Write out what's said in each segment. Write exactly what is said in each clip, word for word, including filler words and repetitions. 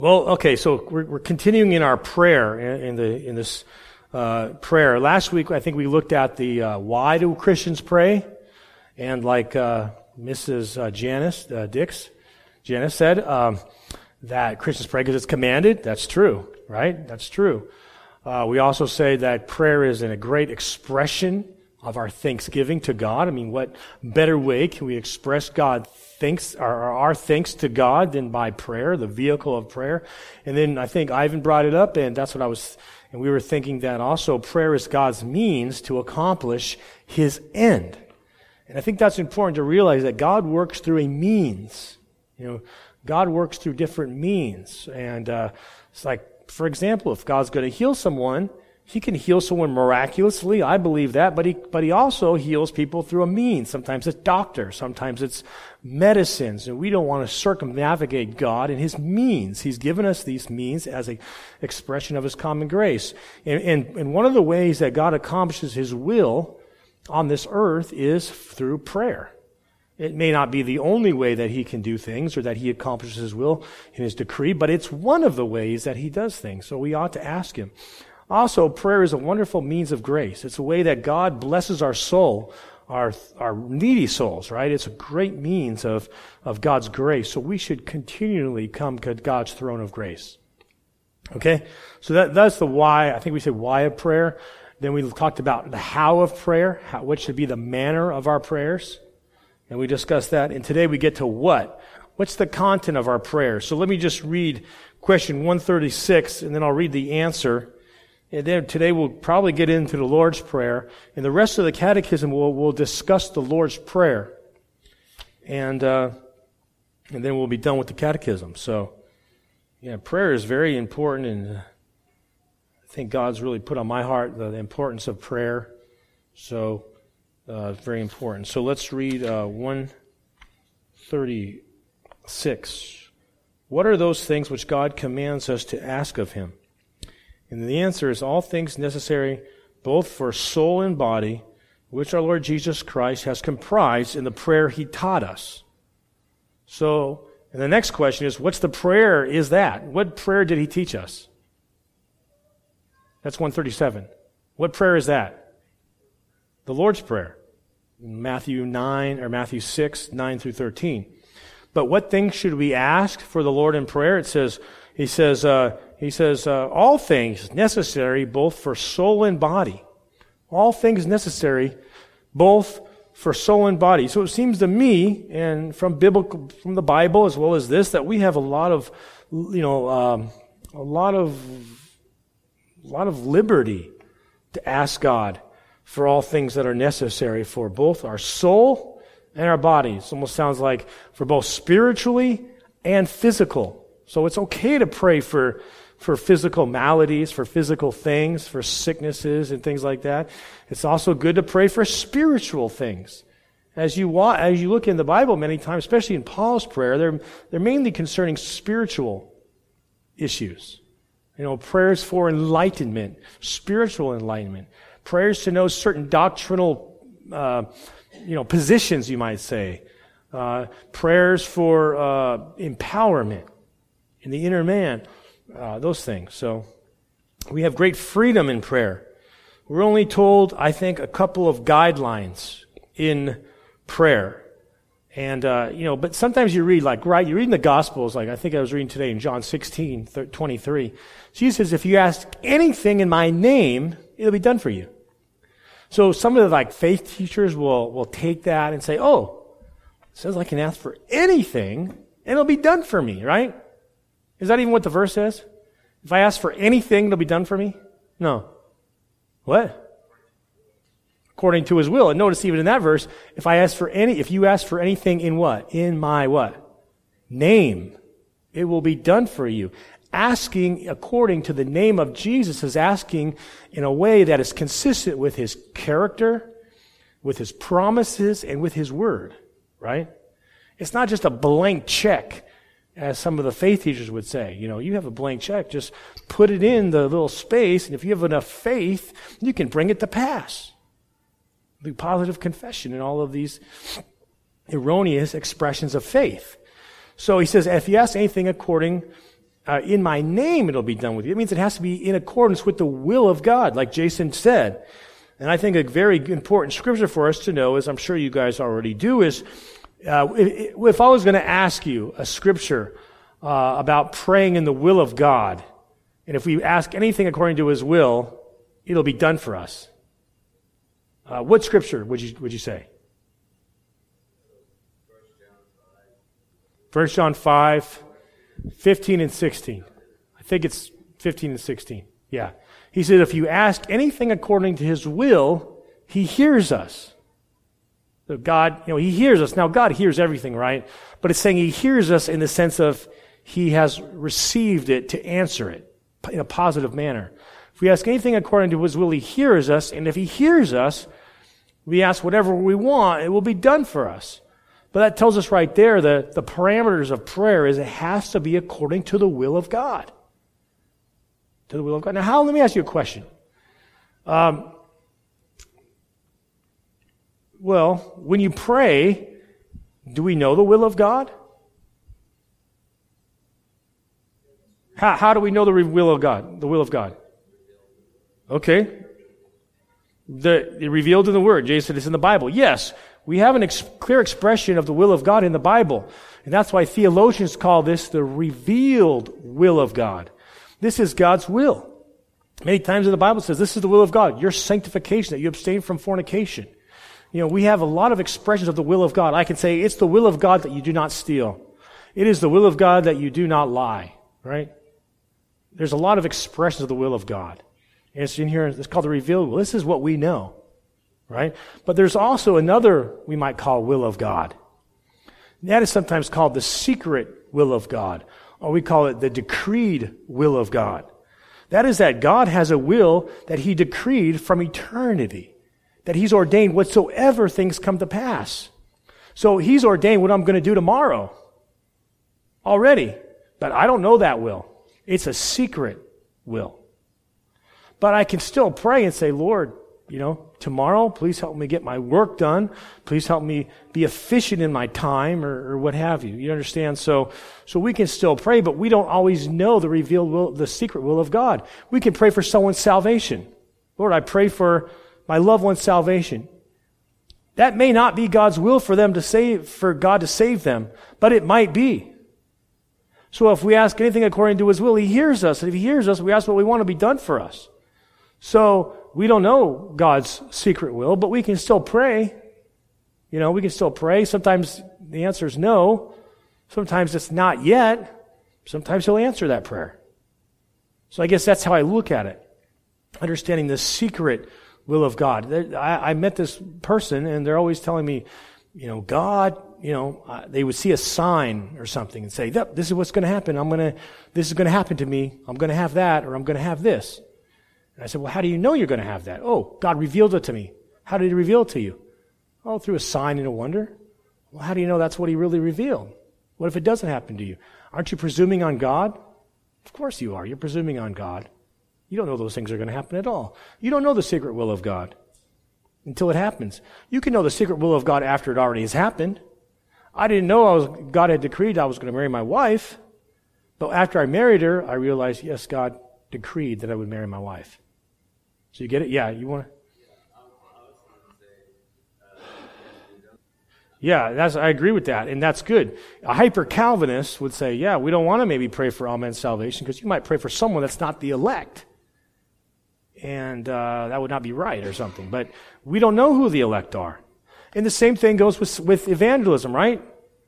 Well, okay, so we're, we're continuing in our prayer, in, in the in this uh, prayer. Last week, I think we looked at the uh, why do Christians pray, and like uh, Missus Uh, Janice uh, Dix, Janice said um, that Christians pray because it's commanded. That's true, right? That's true. Uh, we also say that prayer is a great expression of our thanksgiving to God. I mean, what better way can we express God thanks, or our thanks to God than by prayer, the vehicle of prayer? And then I think Ivan brought it up, and that's what I was, and we were thinking that also prayer is God's means to accomplish His end. And I think that's important to realize that God works through a means. You know, God works through different means. And uh, it's like, for example, if God's going to heal someone, He can heal someone miraculously. I believe that, but he, but he also heals people through a means. Sometimes it's doctors, sometimes it's medicines, and we don't want to circumnavigate God and His means. He's given us these means as an expression of His common grace. And, and, and one of the ways that God accomplishes His will on this earth is through prayer. It may not be the only way that He can do things or that He accomplishes His will in His decree, but it's one of the ways that He does things. So we ought to ask Him. Also, prayer is a wonderful means of grace. It's a way that God blesses our soul, our our needy souls, right? It's a great means of, of God's grace. So we should continually come to God's throne of grace. Okay? So that that's the why. I think we said why of prayer. Then we talked about the how of prayer, how, what should be the manner of our prayers. And we discussed that. And today we get to what? What's the content of our prayer? So let me just read question one thirty-six, and then I'll read the answer. And then today we'll probably get into the Lord's Prayer. And the rest of the catechism we'll, we'll discuss the Lord's Prayer. And, uh, and then we'll be done with the catechism. So, yeah, prayer is very important, and I think God's really put on my heart the, the importance of prayer. So, uh, it's very important. So let's read uh, one thirty-six. What are those things which God commands us to ask of Him? And the answer is all things necessary both for soul and body, which our Lord Jesus Christ has comprised in the prayer He taught us. So, and the next question is, what's the prayer is that? What prayer did He teach us? That's one thirty-seven. What prayer is that? The Lord's Prayer. Matthew nine, or Matthew six, nine through thirteen. But what things should we ask for the Lord in prayer? It says, He says, uh, He says, uh, all things necessary both for soul and body. All things necessary both for soul and body. So it seems to me, and from biblical, from the Bible as well as this, that we have a lot of, you know, um, a lot of, a lot of liberty to ask God for all things that are necessary for both our soul and our body. It almost sounds like for both spiritually and physical. So it's okay to pray for for physical maladies, for physical things, for sicknesses and things like that. It's also good to pray for spiritual things. As you wa- as you look in the Bible many times, especially in Paul's prayer, they're they're mainly concerning spiritual issues. You know, prayers for enlightenment, spiritual enlightenment, prayers to know certain doctrinal, uh, you know, positions, you might say, uh, prayers for uh, empowerment in the inner man. Uh, those things. So we have great freedom in prayer. We're only told, I think, a couple of guidelines in prayer. And, uh, you know, but sometimes you read, like, right, you're reading the Gospels, like I think I was reading today in John sixteen, twenty-three. Jesus says, if you ask anything in my name, it'll be done for you. So some of the, like, faith teachers will, will take that and say, oh, it says I can ask for anything, and it'll be done for me, right? Is that even what the verse says? If I ask for anything, it'll be done for me? No. What? According to His will. And notice even in that verse, if I ask for any, if you ask for anything in what? In my what? Name. It will be done for you. Asking according to the name of Jesus is asking in a way that is consistent with His character, with His promises, and with His word. Right? It's not just a blank check, as some of the faith teachers would say. You know, you have a blank check, just put it in the little space, and if you have enough faith, you can bring it to pass. The positive confession and all of these erroneous expressions of faith. So he says, if you ask anything according uh, in my name it'll be done with you. It means it has to be in accordance with the will of God, like Jason said. And I think a very important scripture for us to know, as I'm sure you guys already do, is uh, if, if I was going to ask you a scripture uh, about praying in the will of God, and if we ask anything according to His will, it'll be done for us. Uh, what scripture would you would you say? First John five, fifteen and sixteen. I think it's fifteen and sixteen. Yeah. He said, if you ask anything according to His will, He hears us. So God, you know, He hears us. Now, God hears everything, right? But it's saying He hears us in the sense of He has received it to answer it in a positive manner. If we ask anything according to His will, He hears us. And if He hears us, we ask whatever we want, it will be done for us. But that tells us right there that the parameters of prayer is it has to be according to the will of God. To the will of God. Now, how? Let me ask you a question. Um, well, when you pray, do we know the will of God? How, how do we know the will of God? The will of God. Okay. The, the revealed in the Word. Jason, it's in the Bible. Yes, we have a ex- clear expression of the will of God in the Bible. And that's why theologians call this the revealed will of God. This is God's will. Many times in the Bible it says, this is the will of God, your sanctification, that you abstain from fornication. You know, we have a lot of expressions of the will of God. I can say, it's the will of God that you do not steal. It is the will of God that you do not lie, right? There's a lot of expressions of the will of God. And it's in here, it's called the revealed will. This is what we know, right? But there's also another we might call will of God. That is sometimes called the secret will of God. Or we call it the decreed will of God. That is that God has a will that He decreed from eternity. That He's ordained whatsoever things come to pass. So He's ordained what I'm going to do tomorrow. Already. But I don't know that will. It's a secret will. But I can still pray and say, Lord, you know, tomorrow, please help me get my work done. Please help me be efficient in my time or, or what have you. You understand? So, so we can still pray, but we don't always know the revealed will, the secret will of God. We can pray for someone's salvation. Lord, I pray for my loved one's salvation. That may not be God's will for them to save, for God to save them, but it might be. So if we ask anything according to His will, He hears us. And if He hears us, we ask what we want to be done for us. So we don't know God's secret will, but we can still pray. You know, we can still pray. Sometimes the answer is no. Sometimes it's not yet. Sometimes He'll answer that prayer. So I guess that's how I look at it. Understanding the secret will of God. I, I met this person and they're always telling me, you know, God, you know, uh, they would see a sign or something and say, yep, this is what's going to happen. I'm going to, this is going to happen to me. I'm going to have that, or I'm going to have this. And I said, well, how do you know you're going to have that? Oh, God revealed it to me. How did He reveal it to you? Oh, through a sign and a wonder. Well, how do you know that's what He really revealed? What if it doesn't happen to you? Aren't you presuming on God? Of course you are. You're presuming on God. You don't know those things are going to happen at all. You don't know the secret will of God until it happens. You can know the secret will of God after it already has happened. I didn't know I was, God had decreed I was going to marry my wife, but after I married her, I realized, yes, God decreed that I would marry my wife. So you get it? Yeah, you want to? Yeah, that's, I agree with that, and that's good. A hyper-Calvinist would say, yeah, we don't want to maybe pray for all men's salvation because you might pray for someone that's not the elect. And uh, that would not be right or something. But we don't know who the elect are. And the same thing goes with, with evangelism, right?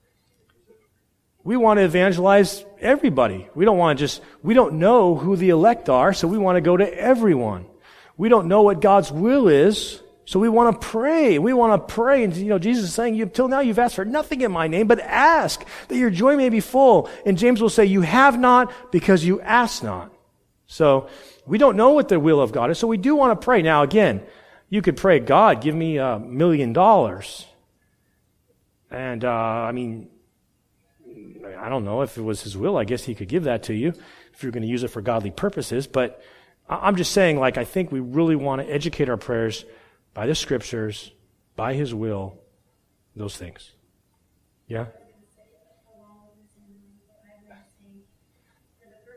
We want to evangelize everybody. We don't want to just, we don't know who the elect are, so we want to go to everyone. We don't know what God's will is, so we want to pray. We want to pray. And, you know, Jesus is saying, until now you've asked for nothing in my name, but ask that your joy may be full. And James will say, you have not because you ask not. So we don't know what the will of God is, so we do want to pray. Now, again, you could pray, God, give me a million dollars. And, uh, I mean, I don't know if it was His will. I guess He could give that to you if you're going to use it for godly purposes. But I'm just saying, like, I think we really want to educate our prayers by the Scriptures, by His will, those things. Yeah?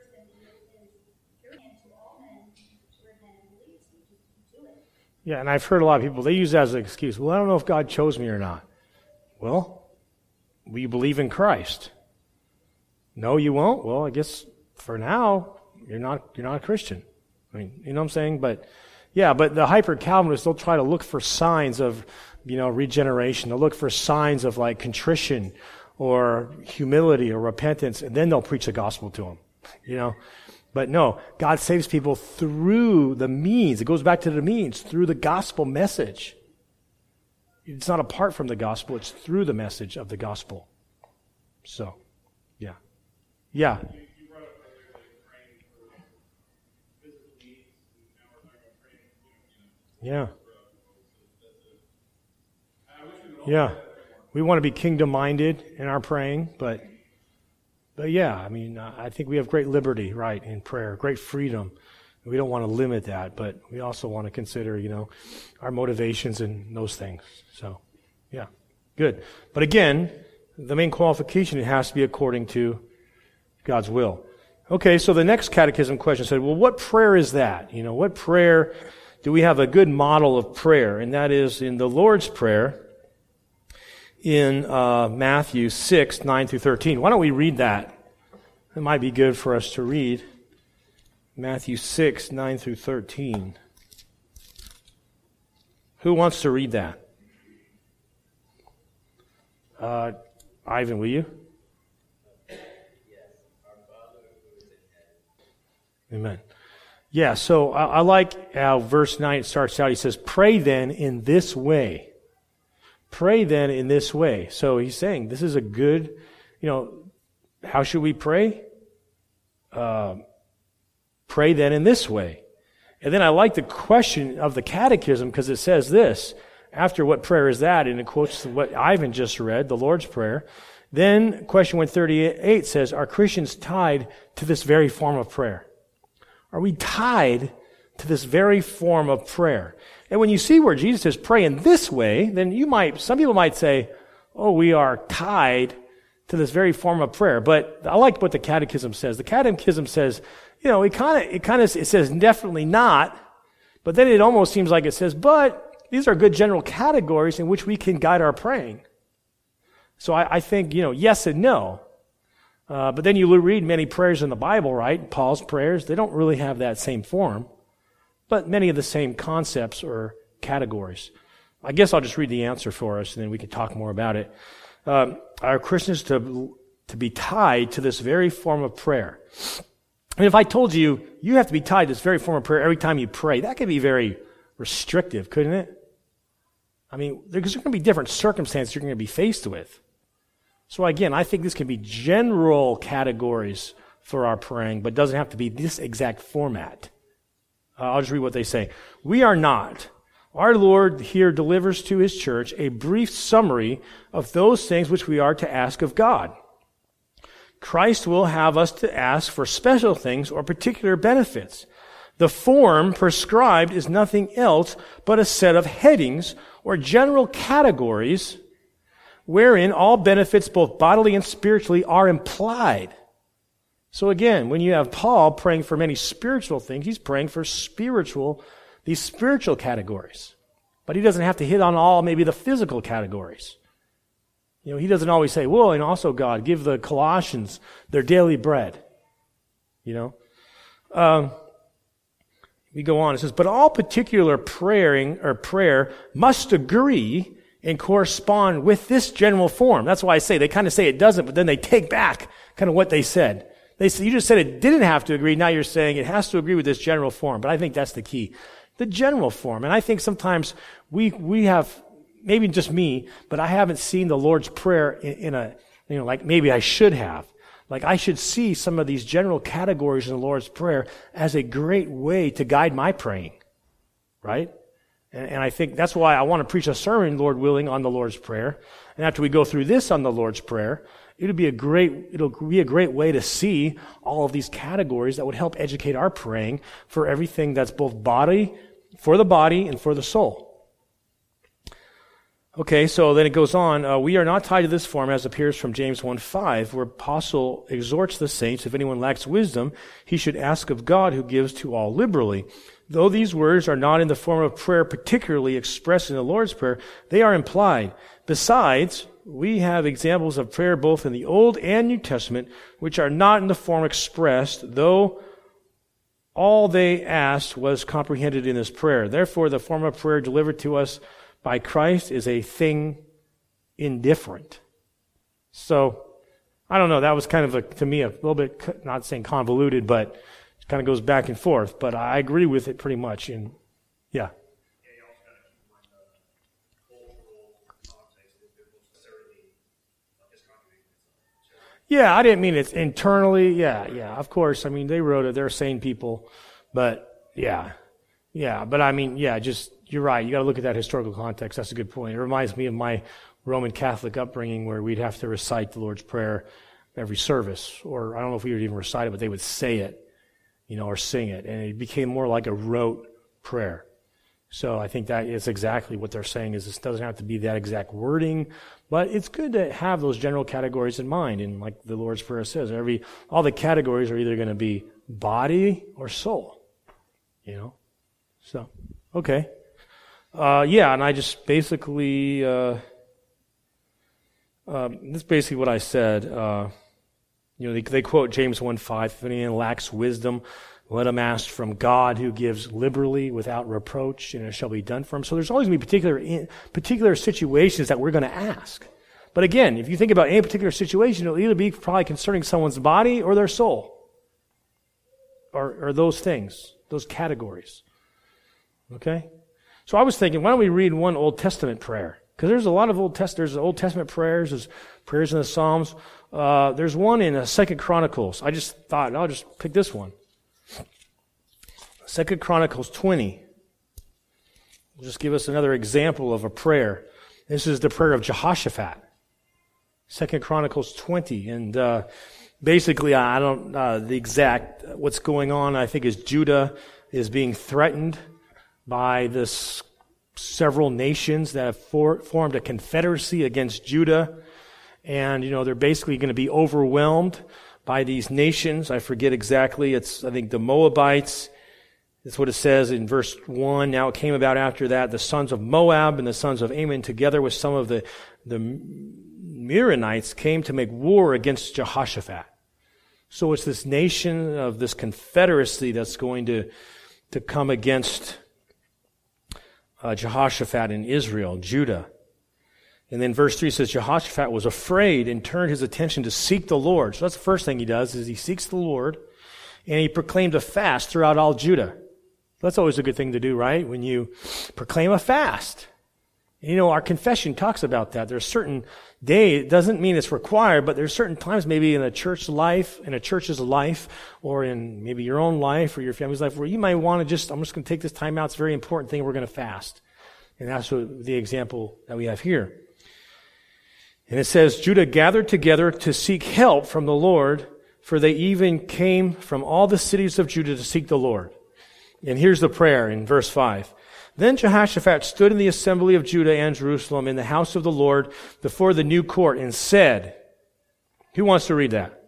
Yeah, and I've heard a lot of people, they use that as an excuse. Well, I don't know if God chose me or not. Well, will you believe in Christ? No, you won't? Well, I guess for now, you're not you're not a Christian. I mean, you know what I'm saying? But yeah, but the hyper-Calvinists, they'll try to look for signs of, you know, regeneration. They'll look for signs of like contrition or humility or repentance, and then they'll preach the gospel to them, you know. But no, God saves people through the means. It goes back to the means, through the gospel message. It's not apart from the gospel, it's through the message of the gospel. So, yeah. Yeah. Yeah. Yeah. We want to be kingdom-minded in our praying, but but yeah, I mean, I think we have great liberty, right, in prayer, great freedom. We don't want to limit that, but we also want to consider, you know, our motivations and those things. So, yeah, good. But again, the main qualification, it has to be according to God's will. Okay, so the next catechism question said, well, what prayer is that? You know, what prayer do we have a good model of prayer? And that is in the Lord's Prayer in uh, Matthew six, nine through thirteen. Why don't we read that? It might be good for us to read. Matthew six, nine through thirteen. Who wants to read that? Uh, Ivan, will you? Amen. Yeah, so I, I like how verse nine starts out. He says, pray then in this way. Pray then in this way. So he's saying this is a good, you know, how should we pray? Uh, pray then in this way. And then I like the question of the catechism because it says this, after what prayer is that? And it quotes what Ivan just read, the Lord's Prayer. Then question one thirty-eight says, are Christians tied to this very form of prayer? Are we tied to this very form of prayer? And when you see where Jesus says pray in this way, then you might, some people might say, oh, we are tied to this very form of prayer. But I like what the catechism says. The catechism says, you know, it kind of, it kind of, it says definitely not, but then it almost seems like it says, but these are good general categories in which we can guide our praying. So I, I think, you know, yes and no. Uh, but then you read many prayers in the Bible, right? Paul's prayers, they don't really have that same form, but many of the same concepts or categories. I guess I'll just read the answer for us, and then we can talk more about it. Um, are Christians to to be tied to this very form of prayer? I mean, if I told you, you have to be tied to this very form of prayer every time you pray, that could be very restrictive, couldn't it? I mean, there's going to be different circumstances you're going to be faced with. So again, I think this can be general categories for our praying, but doesn't have to be this exact format. Uh, I'll just read what they say. We are not. Our Lord here delivers to His church a brief summary of those things which we are to ask of God. Christ will have us to ask for special things or particular benefits. The form prescribed is nothing else but a set of headings or general categories wherein all benefits, both bodily and spiritually, are implied. So again, when you have Paul praying for many spiritual things, he's praying for spiritual, these spiritual categories. But he doesn't have to hit on all maybe the physical categories. You know, he doesn't always say, well, and also God, give the Colossians their daily bread. You know? Um, we go on, it says, but all particular praying or prayer must agree and correspond with this general form. That's why I say, they kind of say it doesn't, but then they take back kind of what they said. They say, you just said it didn't have to agree, now you're saying it has to agree with this general form. But I think that's the key. The general form. And I think sometimes we we have, maybe just me, but I haven't seen the Lord's Prayer in, in a, you know, like maybe I should have. Like I should see some of these general categories in the Lord's Prayer as a great way to guide my praying. Right? And I think that's why I want to preach a sermon, Lord willing, on the Lord's Prayer. And after we go through this on the Lord's Prayer, it'll be a great, it'll be a great way to see all of these categories that would help educate our praying for everything that's both body, for the body and for the soul. Okay, so then it goes on. Uh, we are not tied to this form, as appears from James one five, where Apostle exhorts the saints, if anyone lacks wisdom, he should ask of God, who gives to all liberally. Though these words are not in the form of prayer particularly expressed in the Lord's Prayer, they are implied. Besides, we have examples of prayer both in the Old and New Testament, which are not in the form expressed, though all they asked was comprehended in this prayer. Therefore, the form of prayer delivered to us by Christ is a thing indifferent. So, I don't know, that was kind of, a, to me, a little bit, not saying convoluted, but it kind of goes back and forth. But I agree with it pretty much. And yeah. Yeah, I didn't mean it's internally. Yeah, yeah, of course. I mean, they wrote it. They're sane people. But, yeah. Yeah, but I mean, yeah, just, you're right. You got to look at that historical context. That's a good point. It reminds me of my Roman Catholic upbringing where we'd have to recite the Lord's Prayer every service. Or I don't know if we would even recite it, but they would say it, you know, or sing it. And it became more like a rote prayer. So I think that is exactly what they're saying, is this doesn't have to be that exact wording, but it's good to have those general categories in mind. And like the Lord's Prayer says, every all the categories are either going to be body or soul, you know. So, okay. Uh, yeah, and I just basically, uh, uh, that's basically what I said. Uh, you know, they, they quote James one five, if anyone lacks wisdom, let him ask from God, who gives liberally without reproach, and it shall be done for him. So there's always going to be particular, in, particular situations that we're going to ask. But again, if you think about any particular situation, it'll either be probably concerning someone's body or their soul. Or, or those things, those categories. Okay? So I was thinking, why don't we read one Old Testament prayer? Because there's a lot of Old Testament, there's Old Testament prayers, there's prayers in the Psalms. Uh, there's one in uh, Second Chronicles. I just thought, I'll just pick this one. Second Chronicles twenty. Will just give us another example of a prayer. This is the prayer of Jehoshaphat. Second Chronicles twenty. And uh, basically, I don't, uh, the exact, what's going on, I think, is Judah is being threatened by this several nations that have for, formed a confederacy against Judah. And, you know, they're basically going to be overwhelmed by these nations. I forget exactly. It's, I think, the Moabites. That's what it says in verse one. Now it came about after that, the sons of Moab and the sons of Ammon, together with some of the, the Meunites, came to make war against Jehoshaphat. So it's this nation of this confederacy that's going to, to come against uh, Jehoshaphat in Israel, Judah. And then verse three says, Jehoshaphat was afraid and turned his attention to seek the Lord. So that's the first thing he does, is he seeks the Lord, and he proclaimed a fast throughout all Judah. That's always a good thing to do, right? When you proclaim a fast. You know, our confession talks about that. There's a certain day, it doesn't mean it's required, but there's certain times maybe in a church life, in a church's life, or in maybe your own life or your family's life, where you might want to just, I'm just going to take this time out. It's a very important thing. We're going to fast. And that's what the example that we have here. And it says, Judah gathered together to seek help from the Lord, for they even came from all the cities of Judah to seek the Lord. And here's the prayer in verse five. Then Jehoshaphat stood in the assembly of Judah and Jerusalem in the house of the Lord before the new court and said, who wants to read that?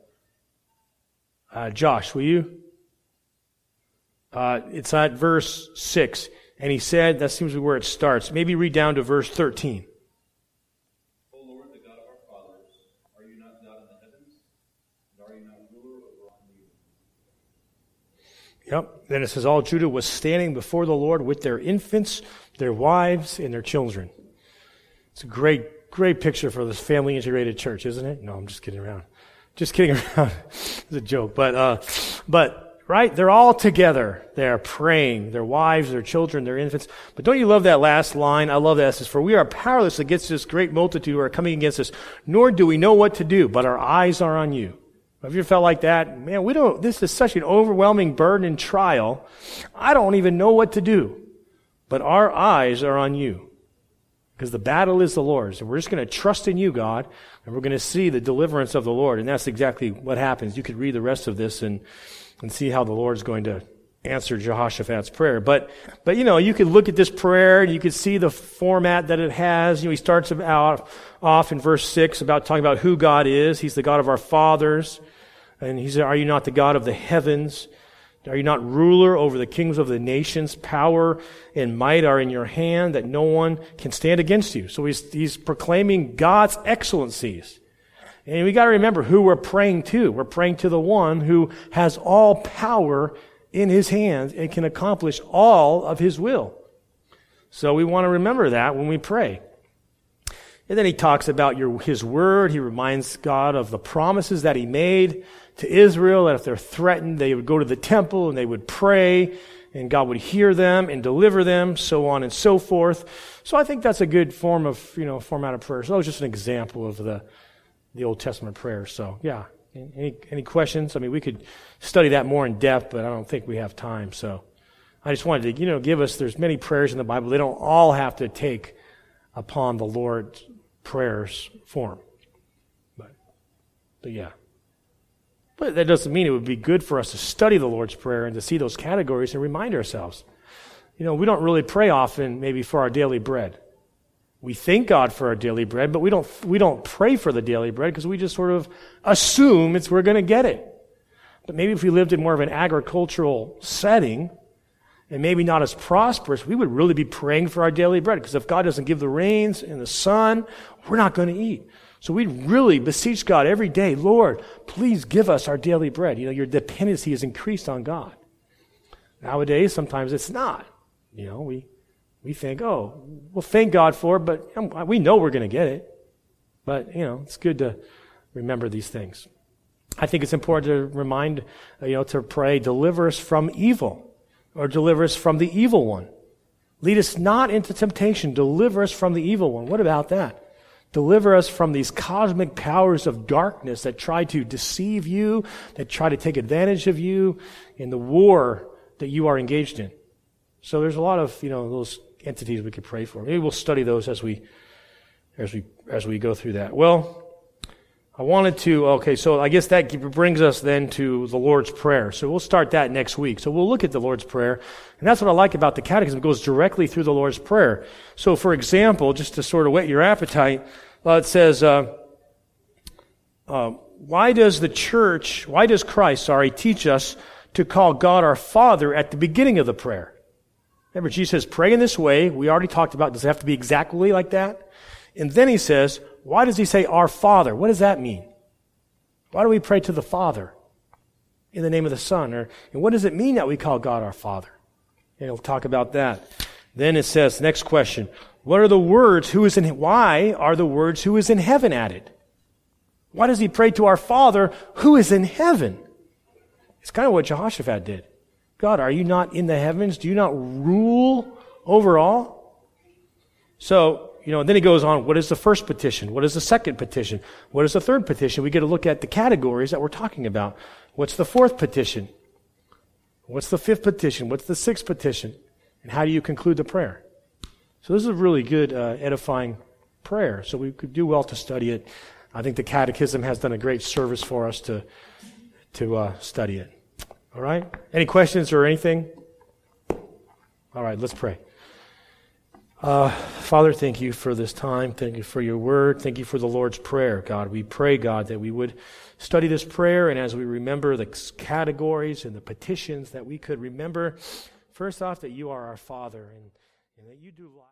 Uh, Josh, will you? Uh, it's at verse six. And he said, that seems to be where it starts. Maybe read down to verse thirteen. O Lord, the God of our fathers, are you not God in the heavens? And are you not ruler over all the earth? Yep. Then it says, all Judah was standing before the Lord with their infants, their wives, and their children. It's a great, great picture for this family integrated church, isn't it? No, I'm just kidding around. Just kidding around. It's a joke. But, uh, but, right? They're all together. They're praying. Their wives, their children, their infants. But don't you love that last line? I love that. It says, for we are powerless against this great multitude who are coming against us, nor do we know what to do, but our eyes are on you. Have you ever felt like that? Man, we don't, this is such an overwhelming burden and trial. I don't even know what to do. But our eyes are on you. Because the battle is the Lord's. And we're just going to trust in you, God. And we're going to see the deliverance of the Lord. And that's exactly what happens. You could read the rest of this and, and see how the Lord's going to answered Jehoshaphat's prayer. But, but you know, you could look at this prayer and you could see the format that it has. You know, he starts out off in verse six about talking about who God is. He's the God of our fathers. And he said, are you not the God of the heavens? Are you not ruler over the kings of the nations? Power and might are in your hand, that no one can stand against you. So he's, he's proclaiming God's excellencies. And we got to remember who we're praying to. We're praying to the one who has all power in his hands and can accomplish all of his will. So we want to remember that when we pray. And then he talks about your, his word. He reminds God of the promises that he made to Israel, that if they're threatened, they would go to the temple and they would pray, and God would hear them and deliver them, so on and so forth. So I think that's a good form of, you know, format of prayer. So that was just an example of the, the Old Testament prayer. So, yeah. Any, any questions? I mean, we could study that more in depth, but I don't think we have time. So I just wanted to, you know, give us, there's many prayers in the Bible. They don't all have to take upon the Lord's prayers form. But, but yeah. But that doesn't mean it would be good for us to study the Lord's Prayer and to see those categories and remind ourselves. You know, we don't really pray often maybe for our daily bread. We thank God for our daily bread, but we don't we don't pray for the daily bread because we just sort of assume it's we're going to get it. But maybe if we lived in more of an agricultural setting and maybe not as prosperous, we would really be praying for our daily bread, because if God doesn't give the rains and the sun, we're not going to eat. So we'd really beseech God every day, Lord, please give us our daily bread. You know, your dependency is increased on God. Nowadays, sometimes it's not. You know, we we think, oh, well, thank God for it, but we know we're going to get it. But, you know, it's good to remember these things. I think it's important to remind, you know, to pray, deliver us from evil, or deliver us from the evil one. Lead us not into temptation, deliver us from the evil one. What about that? Deliver us from these cosmic powers of darkness that try to deceive you, that try to take advantage of you in the war that you are engaged in. So there's a lot of, you know, those entities we could pray for. Maybe we'll study those as we as we as we go through that. Well, I wanted to, okay, so I guess that brings us then to the Lord's Prayer. So we'll start that next week. So we'll look at the Lord's Prayer. And that's what I like about the Catechism. It goes directly through the Lord's Prayer. So for example, just to sort of whet your appetite, well, it says, uh, uh, why does the church, why does Christ, sorry, teach us to call God our Father at the beginning of the prayer? Remember, Jesus says, pray in this way. We already talked about, does it have to be exactly like that? And then he says, why does he say our Father? What does that mean? Why do we pray to the Father in the name of the Son? Or, and what does it mean that we call God our Father? And he'll talk about that. Then it says, next question, what are the words, who is in, why are the words who is in heaven added? Why does he pray to our Father who is in heaven? It's kind of what Jehoshaphat did. God, are you not in the heavens? Do you not rule over all? So, you know, and then he goes on, what is the first petition? What is the second petition? What is the third petition? We get to look at the categories that we're talking about. What's the fourth petition? What's the fifth petition? What's the sixth petition? And how do you conclude the prayer? So this is a really good, uh, edifying prayer. So we could do well to study it. I think the Catechism has done a great service for us to, to uh, study it. All right? Any questions or anything? All right, let's pray. Uh, Father, thank you for this time. Thank you for your word. Thank you for the Lord's Prayer, God. We pray, God, that we would study this prayer, and as we remember the categories and the petitions, that we could remember, first off, that you are our Father, and, and that you do life.